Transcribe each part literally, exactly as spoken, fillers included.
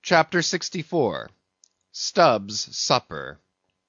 CHAPTER sixty-four. Stubb's Supper.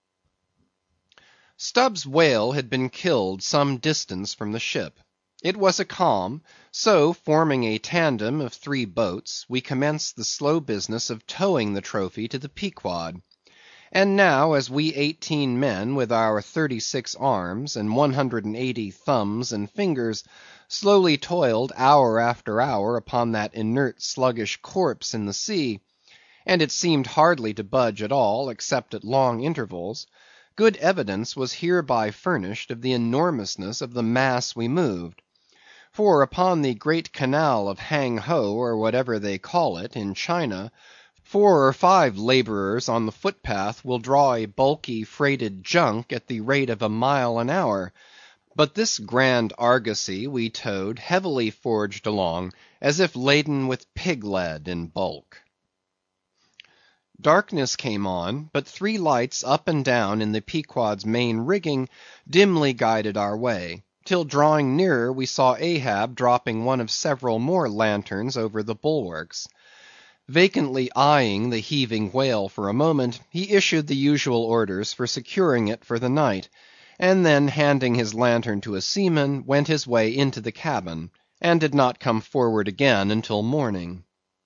Stubb's whale had been killed some distance from the ship. It was a calm; so, forming a tandem of three boats, we commenced the slow business of towing the trophy to the Pequod. And now, as we eighteen men, with our thirty six arms, and one hundred and eighty thumbs and fingers, slowly toiled hour after hour upon that inert sluggish corpse in the sea, and it seemed hardly to budge at all, except at long intervals, good evidence was hereby furnished of the enormousness of the mass we moved. For upon the great canal of Hang Ho, or whatever they call it, in China, four or five laborers on the footpath will draw a bulky freighted junk at the rate of a mile an hour; but this grand argosy we towed heavily forged along, as if laden with pig lead in bulk. Darkness came on, but three lights up and down in the Pequod's main rigging dimly guided our way, till drawing nearer we saw Ahab dropping one of several more lanterns over the bulwarks. Vacantly eyeing the heaving whale for a moment, he issued the usual orders for securing it for the night, and then handing his lantern to a seaman, went his way into the cabin, and did not come forward again until morning.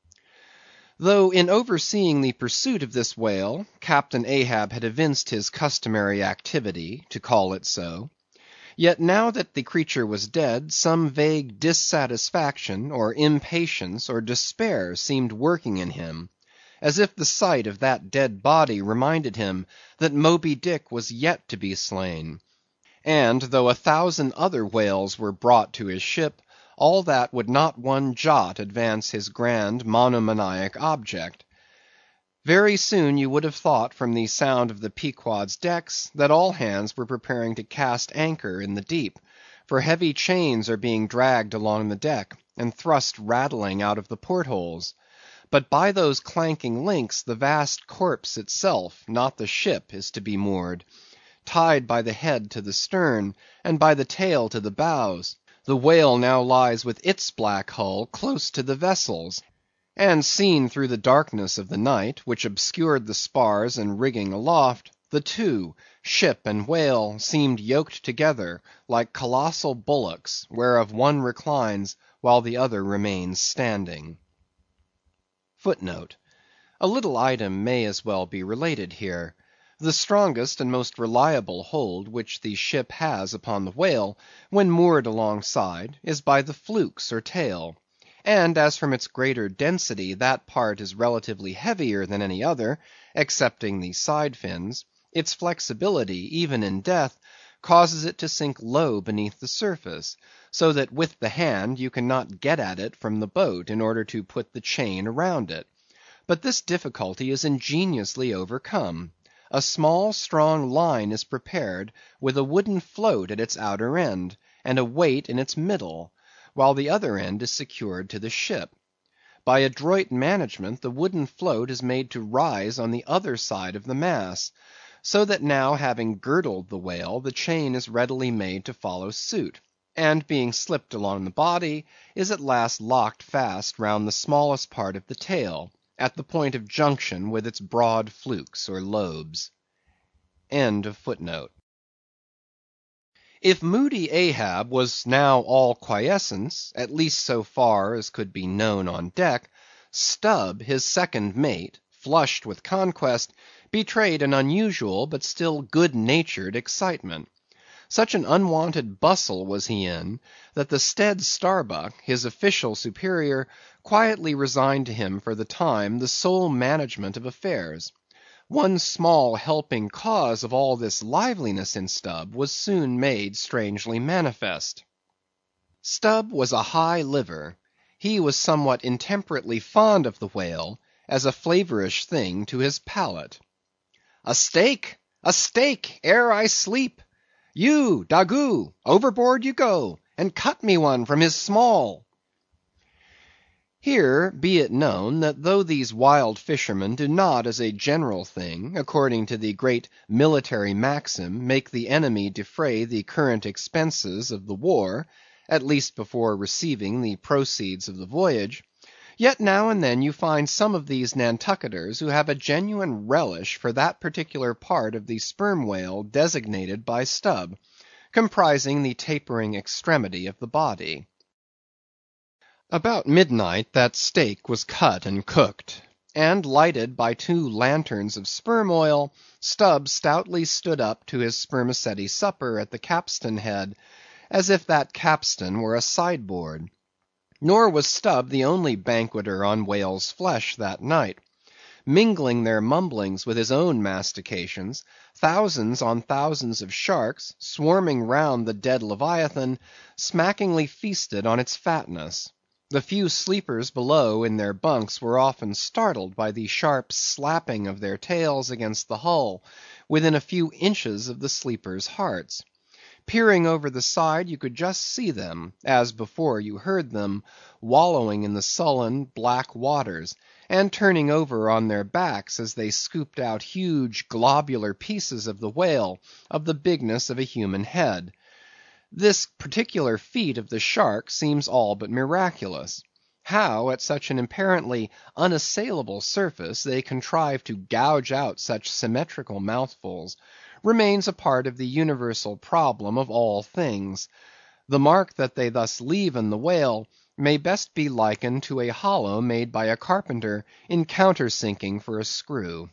Though in overseeing the pursuit of this whale, Captain Ahab had evinced his customary activity, to call it so; yet now that the creature was dead, some vague dissatisfaction, or impatience, or despair seemed working in him, as if the sight of that dead body reminded him that Moby Dick was yet to be slain; and though a thousand other whales were brought to his ship, all that would not one jot advance his grand monomaniac object. Very soon you would have thought from the sound of the Pequod's decks, that all hands were preparing to cast anchor in the deep, for heavy chains are being dragged along the deck, and thrust rattling out of the port holes. But by those clanking links the vast corpse itself, not the ship, is to be moored. Tied by the head to the stern, and by the tail to the bows, the whale now lies with its black hull close to the vessel's; and seen through the darkness of the night, which obscured the spars and rigging aloft, the two, ship and whale, seemed yoked together, like colossal bullocks, whereof one reclines, while the other remains standing. Footnote: A little item may as well be related here. The strongest and most reliable hold which the ship has upon the whale, when moored alongside, is by the flukes or tail; and as from its greater density that part is relatively heavier than any other, excepting the side fins, its flexibility, even in death, causes it to sink low beneath the surface, so that with the hand you cannot get at it from the boat in order to put the chain around it. But this difficulty is ingeniously overcome. A small strong line is prepared, with a wooden float at its outer end, and a weight in its middle, while the other end is secured to the ship. By adroit management the wooden float is made to rise on the other side of the mass, so that now having girdled the whale, the chain is readily made to follow suit, and being slipped along the body, is at last locked fast round the smallest part of the tail, at the point of junction with its broad flukes or lobes. End of footnote. If moody Ahab was now all quiescence, at least so far as could be known on deck, Stubb, his second mate, flushed with conquest, betrayed an unusual but still good-natured excitement. Such an unwonted bustle was he in, that the Stead Starbuck, his official superior, quietly resigned to him for the time the sole management of affairs. One small helping cause of all this liveliness in Stubb was soon made strangely manifest. Stubb was a high liver. He was somewhat intemperately fond of the whale, as a flavorish thing to his palate. "A steak! a steak! ere I sleep! You, Daggoo, overboard you go, and cut me one from his small." Here be it known, that though these wild fishermen do not as a general thing, according to the great military maxim, make the enemy defray the current expenses of the war, at least before receiving the proceeds of the voyage, Yet now and then you find some of these Nantucketers who have a genuine relish for that particular part of the sperm whale designated by Stubb, comprising the tapering extremity of the body. About midnight that steak was cut and cooked, and lighted by two lanterns of sperm oil, Stubb stoutly stood up to his spermaceti supper at the capstan head, as if that capstan were a sideboard. Nor was Stubb the only banqueter on whale's flesh that night. Mingling their mumblings with his own mastications, thousands on thousands of sharks, swarming round the dead Leviathan, smackingly feasted on its fatness. The few sleepers below in their bunks were often startled by the sharp slapping of their tails against the hull, within a few inches of the sleepers' hearts. Peering over the side, you could just see them, as before you heard them, wallowing in the sullen, black waters, and turning over on their backs as they scooped out huge globular pieces of the whale, of the bigness of a human head. This particular feat of the shark seems all but miraculous. How, at such an apparently unassailable surface, they contrive to gouge out such symmetrical mouthfuls, remains a part of the universal problem of all things. The mark that they thus leave in the whale may best be likened to a hollow made by a carpenter in countersinking for a screw.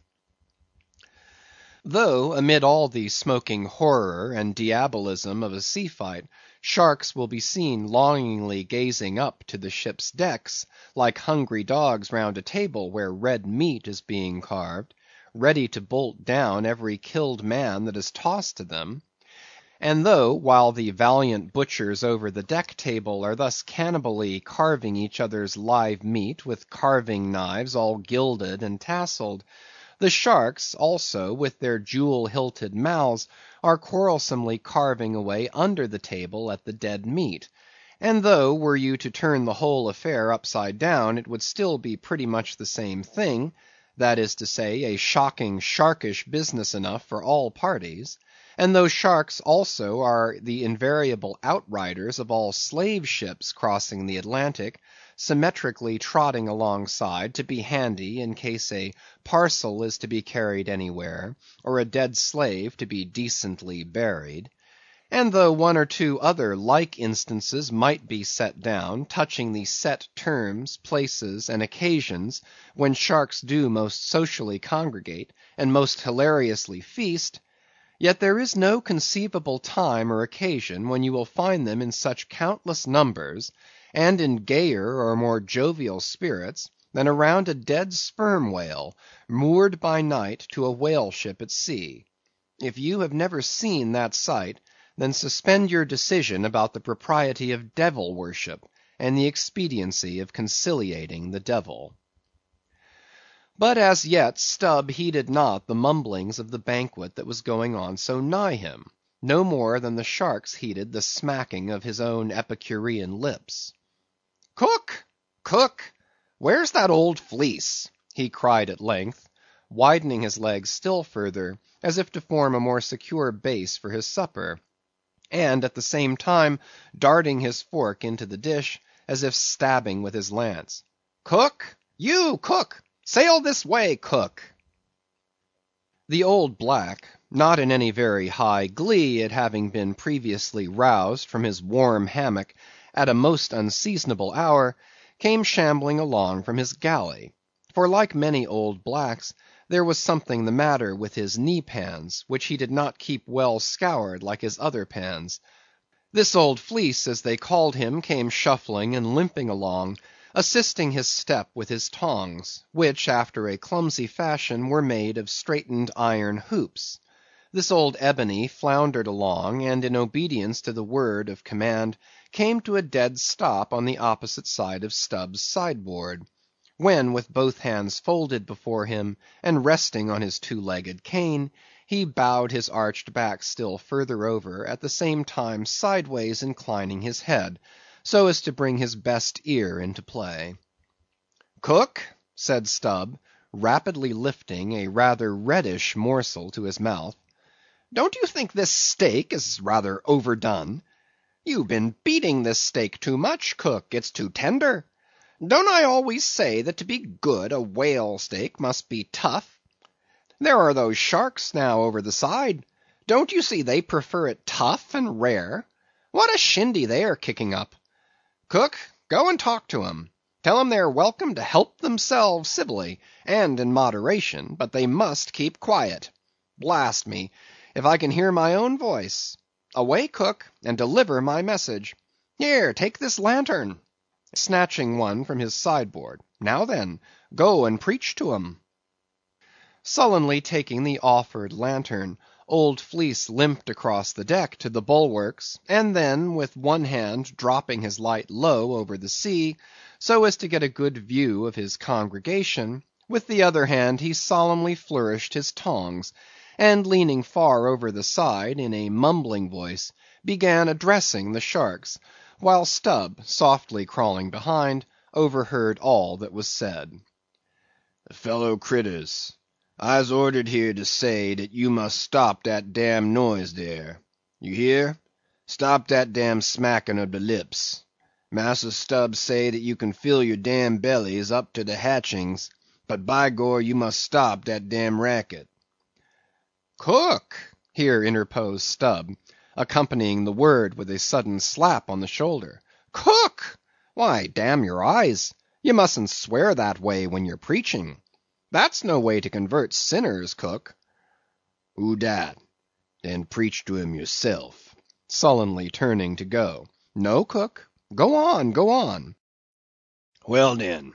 Though amid all the smoking horror and diabolism of a sea fight, sharks will be seen longingly gazing up to the ship's decks, like hungry dogs round a table where red meat is being carved, ready to bolt down every killed man that is tossed to them; and though, while the valiant butchers over the deck table are thus cannibally carving each other's live meat with carving knives all gilded and tasseled, the sharks also with their jewel-hilted mouths are quarrelsomely carving away under the table at the dead meat; and though, were you to turn the whole affair upside down, it would still be pretty much the same thing, that is to say, a shocking, sharkish business enough for all parties; and though sharks also are the invariable outriders of all slave ships crossing the Atlantic, symmetrically trotting alongside to be handy in case a parcel is to be carried anywhere, or a dead slave to be decently buried; and though one or two other like instances might be set down, touching the set terms, places, and occasions when sharks do most socially congregate, and most hilariously feast, yet there is no conceivable time or occasion when you will find them in such countless numbers, and in gayer or more jovial spirits, than around a dead sperm whale, moored by night to a whale ship at sea. If you have never seen that sight, then suspend your decision about the propriety of devil worship, and the expediency of conciliating the devil. But as yet Stubb heeded not the mumblings of the banquet that was going on so nigh him, no more than the sharks heeded the smacking of his own Epicurean lips. "Cook! Cook! Where's that old fleece?" he cried at length, widening his legs still further, as if to form a more secure base for his supper, and at the same time darting his fork into the dish, as if stabbing with his lance. "Cook! You, cook! Sail this way, cook!" The old black, not in any very high glee at having been previously roused from his warm hammock at a most unseasonable hour, came shambling along from his galley; for like many old blacks, there was something the matter with his knee pans, which he did not keep well scoured like his other pans. This old fleece, as they called him, came shuffling and limping along, assisting his step with his tongs, which, after a clumsy fashion, were made of straightened iron hoops. This old Ebony floundered along, and in obedience to the word of command, came to a dead stop on the opposite side of Stubb's sideboard; when with both hands folded before him, and resting on his two-legged cane, he bowed his arched back still further over, at the same time sideways inclining his head, so as to bring his best ear into play. "Cook," said Stubb, rapidly lifting a rather reddish morsel to his mouth, "don't you think this steak is rather overdone? You've been beating this steak too much, cook; it's too tender. Don't I always say that to be good a whale steak must be tough? There are those sharks now over the side. Don't you see they prefer it tough and rare? What a shindy they are kicking up! Cook, go and talk to 'em. Tell 'em they are welcome to help themselves civilly, and in moderation, but they must keep quiet. Blast me, if I can hear my own voice. Away, cook, and deliver my message. Here, take this lantern," snatching one from his sideboard. "Now then, go and preach to 'em." Sullenly taking the offered lantern, old Fleece limped across the deck to the bulwarks, and then, with one hand dropping his light low over the sea, so as to get a good view of his congregation, with the other hand he solemnly flourished his tongs, and leaning far over the side, in a mumbling voice, began addressing the sharks, while Stubb, softly crawling behind, overheard all that was said. "Fellow critters, I's ordered here to say dat you must stop dat damn noise dere. You hear? Stop dat damn smacking ob de lips. Massa Stubb say dat you can fill your damn bellies up to de hatchings, but by gor you must stop dat damn racket." "Cook!" here interposed Stubb, accompanying the word with a sudden slap on the shoulder. "Cook! Why, damn your eyes, you mustn't swear that way when you're preaching. That's no way to convert sinners, cook." "Who dat? Den preach to him yourself," sullenly turning to go. "No, cook. Go on, go on." "Well den,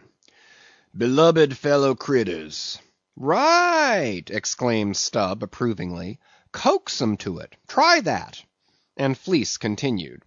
beloved fellow critters." "Right!" exclaimed Stubb approvingly. "Coax 'em to it. Try that." And Fleece continued.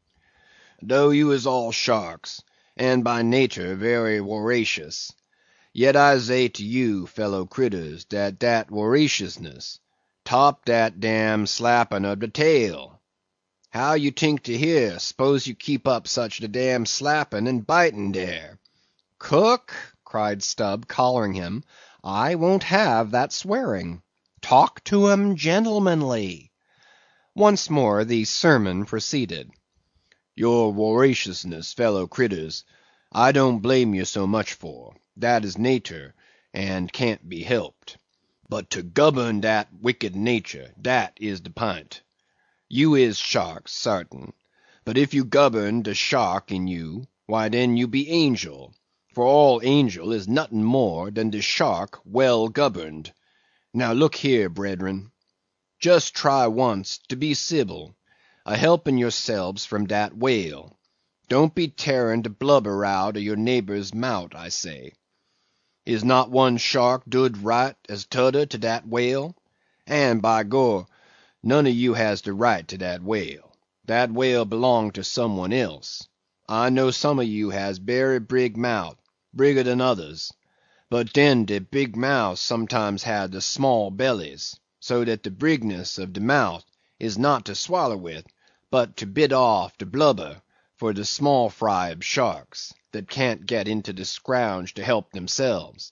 "Though you is all sharks, and by natur very woracious, yet I say to you, fellow critters, dat dat woraciousness top dat damn slapping ob de tail. How you tink to hear, s'pose you keep up such a damn slapping and biting dere?" "Cook," cried Stubb, collaring him, "I won't have that swearing. Talk to 'em gentlemanly." Once more the sermon proceeded. "Your woraciousness, fellow critters, I don't blame you so much for. Dat is natur, and can't be helped. But to govern dat wicked natur, dat is de pint. You is sharks, sartain; but if you govern de shark in you, why den you be angel; for all angel is nothing more dan de shark well governed. Now look here, bred'ren. Just try once to be civil, a helping yourselbs from dat whale. Don't be tearing de blubber out of your neighbor's mout, I say. Is not one shark dood right as tudder to dat whale? And, by gor, none of you has de right to dat whale. Dat whale belong to some one else. I know some of you has berry brig mout, brigger dan others; but den de big mouths sometimes has de small bellies, so dat de brigness of de mouth is not to swaller with, but to bit off de blubber for de small fry ob sharks, that can't get into de scrouge to help themselves."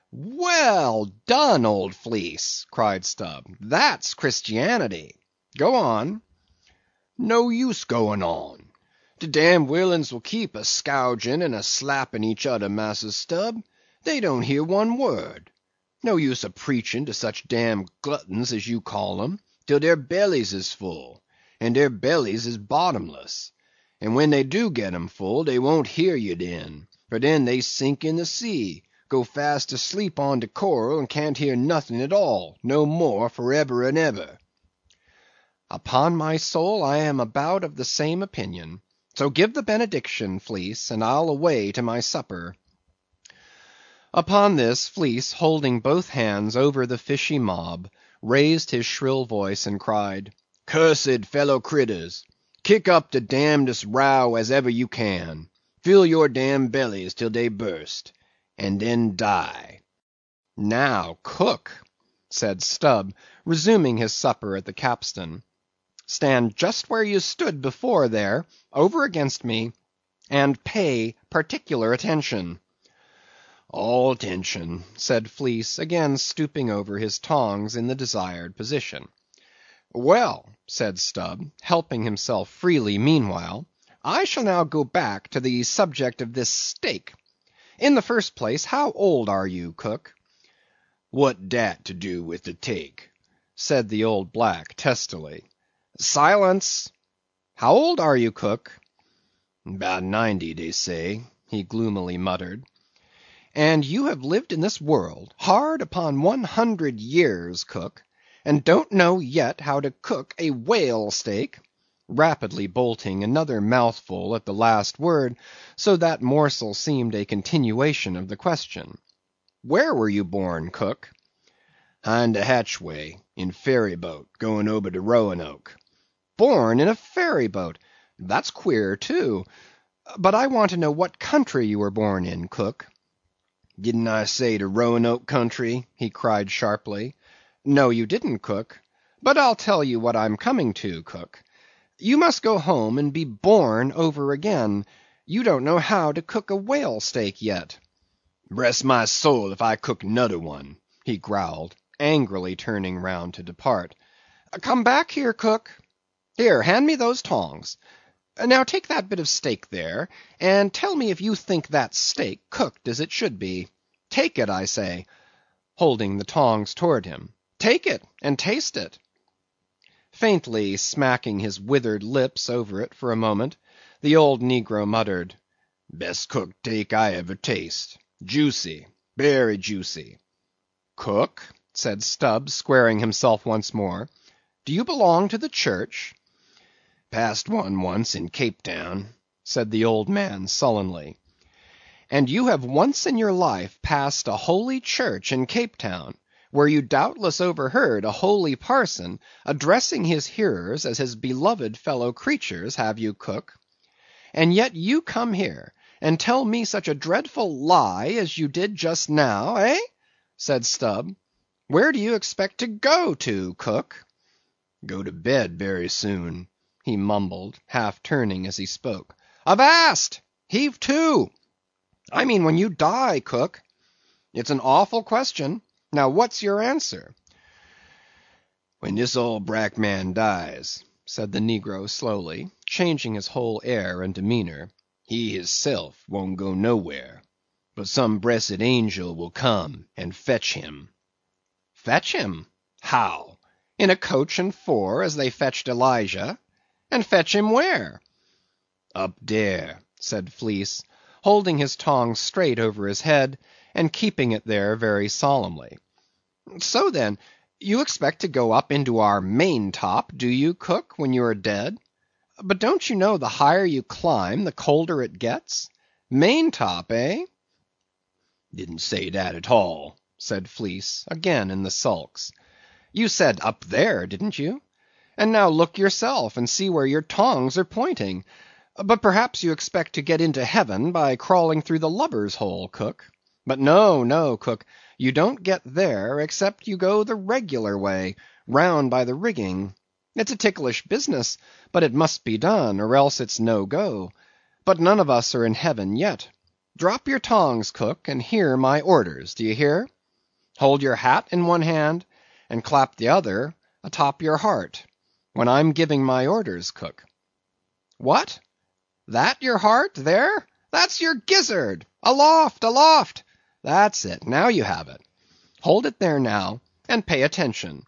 "Well done, old Fleece!" cried Stubb. "That's Christianity. Go on." "No use going on. De damn willains will keep a scouging and a slapping each udder, Massa Stubb. They don't hear one word. No use a preaching to such damn gluttons as you call 'em, till their bellies is full, and their bellies is bottomless; and when they do get 'em full, they won't hear you den, for den they sink in the sea, go fast asleep on de coral, and can't hear nothing at all, no more, for eber and eber." "Upon my soul, I am about of the same opinion. So give the benediction, Fleece, and I'll away to my supper." Upon this, Fleece, holding both hands over the fishy mob, raised his shrill voice and cried, "Cursed fellow critters, kick up de damnedest row as ever you can; fill your damn bellies till they burst, and then die." "Now, cook," said Stubb, resuming his supper at the capstan, "stand just where you stood before there, over against me, and pay particular attention." "All attention," said Fleece, again stooping over his tongs in the desired position. "Well," said Stubb, helping himself freely meanwhile, "I shall now go back to the subject of this steak. In the first place, how old are you, cook?" "What dat to do with the take?" said the old black testily. "Silence! How old are you, cook?" "'Bout ninety, dey say," he gloomily muttered. "And you have lived in this world hard upon one hundred years, cook, and don't know yet how to cook a whale steak?" rapidly bolting another mouthful at the last word, so that morsel seemed a continuation of the question. "Where were you born, cook?" "Hind de hatchway, in ferry boat, going ober de Roanoke." "Born in a ferry boat! That's queer, too. But I want to know what country you were born in, cook." "Didn't I say de Roanoke country?" he cried sharply. "No, you didn't, cook. But I'll tell you what I'm coming to, cook. You must go home and be born over again. You don't know how to cook a whale steak yet." "Bress my soul if I cook nodder one," he growled, angrily turning round to depart. "Come back here, cook. Here, hand me those tongs. Now take that bit of steak there, and tell me if you think that steak cooked as it should be. Take it, I say," holding the tongs toward him. "Take it, and taste it." Faintly smacking his withered lips over it for a moment, the old negro muttered, "Best cooked steak I ever taste. Juicy, berry juicy." "Cook," said Stubb, squaring himself once more, "do you belong to the church?" "Passed one once in Cape Town," said the old man sullenly. "And you have once in your life passed a holy church in Cape Town, where you doubtless overheard a holy parson addressing his hearers as his beloved fellow creatures, have you, cook? And yet you come here and tell me such a dreadful lie as you did just now, eh?" said Stubb. "Where do you expect to go to, cook?" "Go to bed berry soon," he mumbled, half turning as he spoke. "Avast! Heave to! I mean when you die, cook. It's an awful question. Now what's your answer?" "When dis old brack man dies," said the negro slowly, changing his whole air and demeanor, "he hisself won't go nowhere, but some bressed angel will come and fetch him." "Fetch him? How? In a coach and four, as they fetched Elijah? And fetch him where?" "Up dere," said Fleece, holding his tongs straight over his head, and keeping it there very solemnly. "So then, you expect to go up into our main top, do you, cook, when you are dead? But don't you know the higher you climb, the colder it gets? Main top, eh?" "Didn't say dat at all," said Fleece, again in the sulks. "You said up there, didn't you? And now look yourself, and see where your tongs are pointing. But perhaps you expect to get into heaven by crawling through the lubber's hole, cook. But no, no, cook, you don't get there, except you go the regular way, round by the rigging. It's a ticklish business, but it must be done, or else it's no go. But none of us are in heaven yet. Drop your tongs, cook, and hear my orders, do you hear? Hold your hat in one hand, and clap the other atop your heart, when I'm giving my orders, cook. What? That your heart, there? That's your gizzard! Aloft, aloft! That's it, now you have it. Hold it there now, and pay attention."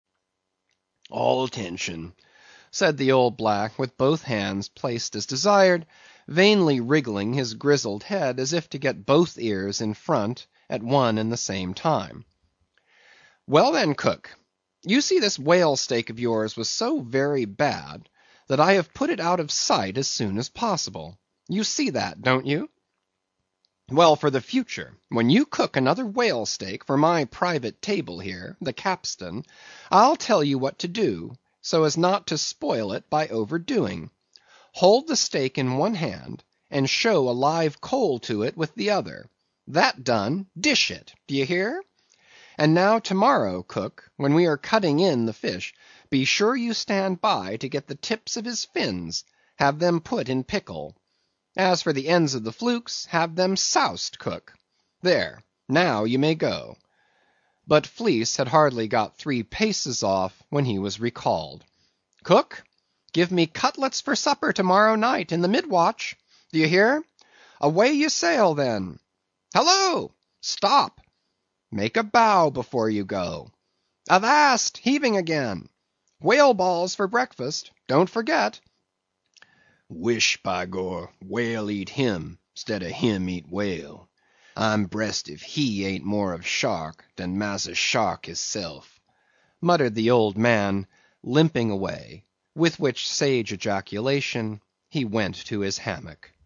"All attention," said the old black, with both hands placed as desired, vainly wriggling his grizzled head as if to get both ears in front at one and the same time. "Well then, cook, you see this whale steak of yours was so very bad, that I have put it out of sight as soon as possible. You see that, don't you? Well, for the future, when you cook another whale steak for my private table here, the capstan, I'll tell you what to do, so as not to spoil it by overdoing. Hold the steak in one hand, and show a live coal to it with the other. That done, dish it, do you hear? And now to-morrow, cook, when we are cutting in the fish, be sure you stand by to get the tips of his fins, have them put in pickle. As for the ends of the flukes, have them soused, cook. There, now you may go." But Fleece had hardly got three paces off when he was recalled. "Cook, give me cutlets for supper to morrow night in the mid watch. Do you hear? Away you sail then. Hallo! Stop! Make a bow before you go. Avast! Heaving again! Whale balls for breakfast, don't forget. Wish, by gor, whale eat him, stead of him eat whale. I'm bressed if he ain't more of shark dan Massa Shark hisself," muttered the old man, limping away; with which sage ejaculation he went to his hammock.